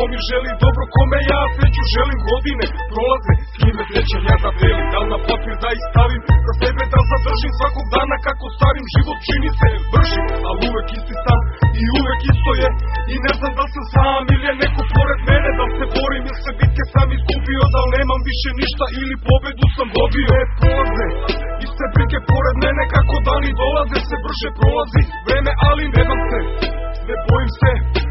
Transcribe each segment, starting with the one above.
mi želi dobro, kome ja sreću želim. Godine prolaze, s kime srećem ja da delim. Da li na papir da ih stavim, za sebe da zadržim svakog dana kako starim. Život čini se brži, ali uvek isti sam i uvek isto je. I ne znam da sam sam ili je neko pored mene. Da se borim ili se bitke sam izgubio, da nemam više ništa ili pobedu sam dobio. Prolaze, iste brige pored mene, kako dani dolaze, se brže prolazi vreme, ali ne dam se, ne bojim se.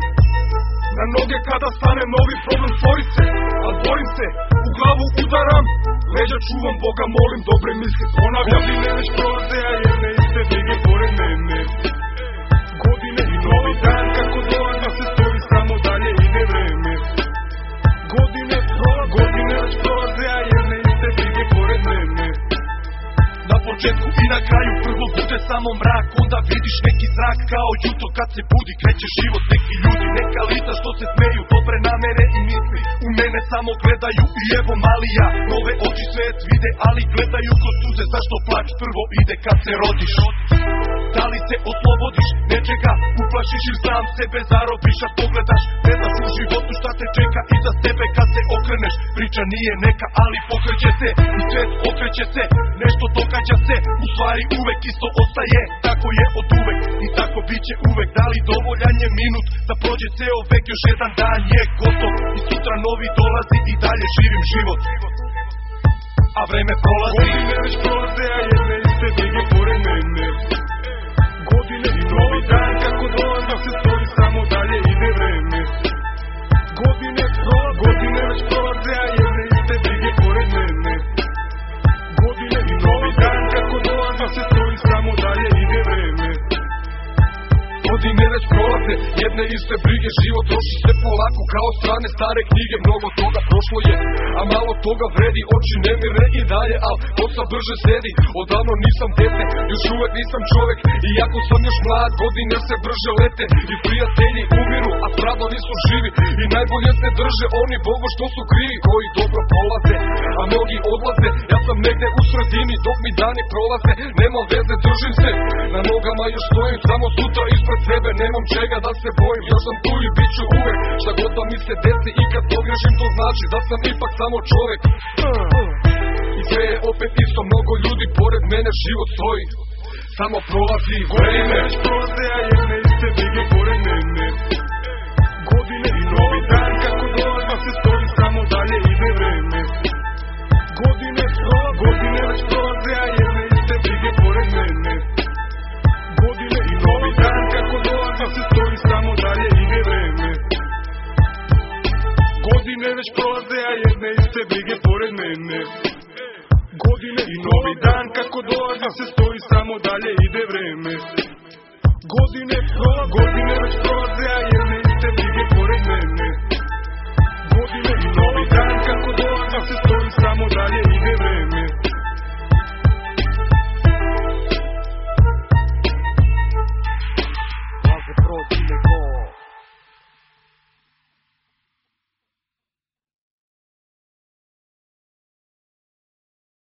Na noge kada stane novi problem stvori se, al borim se, u glavu udaram, leđa čuvam, Boga molim, dobre misli ponavljam. Godine već prolaze, a jedne iste brige pored mene. Godine i novi dan kako dolazi, se stoji samo dalje ide vreme. Godine već prolaze, a jedne iste brige pored mene. Na početku i na kraju prvo bude samo mrak, onda vidiš neki zrak kao jutro kad se budi, kreće život, neki ljudi, neka lica što se smeju, dobre namere i misli u mene samo gledaju. I evo mali ja, nove oči svet vide, ali gledaju kroz suze. Zašto plać prvo ide kad se rodiš? Da li se oslobodiš nečega, uplašiš ili sam sebe zarobiš? A pogledaš, ne znaš u životu šta te čeka iza sebe kad se okreneš. Priča nije neka, ali pokreće se i svet okreće se, nešto događa se, u stvari uvek isto ostaje. Tako je od uvek i tako bit će uvek. Da li dovoljan je minut da prođe ceo vek, još jedan dan je gotov i sutra novi dolazi i dalje živim život, a vreme prolazi. Godine već prolaze, a jedne iste brige pored mene. Godine i novi dan kako dolazi, se stoji samo dalje ide vreme. Godine već prolaze, a jedne iste brige pored mene. Godine i novi dan kako dolazi, se stoji samo dalje ide vreme. Godine već prolaze, jedne iste brige, život troši se polako kao strane stare knjige. Mnogo toga prošlo je, a malo toga vredi, oči nemire i dalje, al kosa brže sedi. Odavno nisam dete, još uvek nisam čovek, iako sam još mlad, godine se brže lete. I prijatelji umiru, a stradovi su živi, i najbolje se drže oni Bogu što su krivi, koji dobro prolaze, a mnogi odlaze. Ja sam negde u sredini, dok mi dani prolaze, nema veze, držim se, na nogama još stojim, samo sutra ispred sebe, nemam čega da se bojim. Još sam tu i bit ću uvek, šta god da mi se desi. I kad pogrešim to znači da sam ipak samo čovek. I sve je opet isto, mnogo ljudi pored mene, život stoji, samo prolazi. Godine već prolaze, a jedne iste brige pored mene. Godine i novi dan kako dolazi, se stoji samo dalje ide vreme. Godine već prolaze, a jedne iste brige pored mene. Godine i novi dan kako dolazi, se stoji samo dalje ide vreme. Godine već prolaze, a jedne iste brige pored mene. Godine i novi dan kako dolazi, se stoji samo dalje ide vreme. Godine već prolaze, a jedne iste brige pored mene.